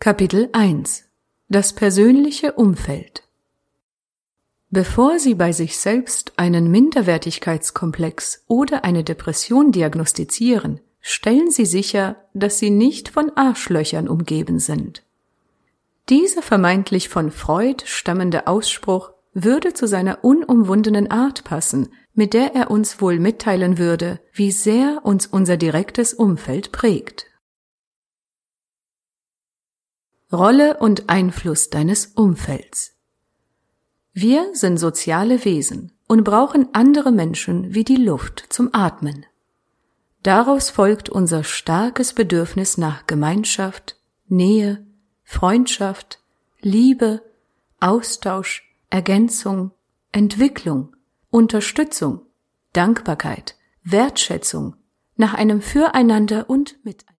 Kapitel 1 – Das persönliche Umfeld. Bevor Sie bei sich selbst einen Minderwertigkeitskomplex oder eine Depression diagnostizieren, stellen Sie sicher, dass Sie nicht von Arschlöchern umgeben sind. Dieser vermeintlich von Freud stammende Ausspruch würde zu seiner unumwundenen Art passen, mit der er uns wohl mitteilen würde, wie sehr uns unser direktes Umfeld prägt. Rolle und Einfluss deines Umfelds. Wir sind soziale Wesen und brauchen andere Menschen wie die Luft zum Atmen. Daraus folgt unser starkes Bedürfnis nach Gemeinschaft, Nähe, Freundschaft, Liebe, Austausch, Ergänzung, Entwicklung, Unterstützung, Dankbarkeit, Wertschätzung, nach einem Füreinander und Miteinander.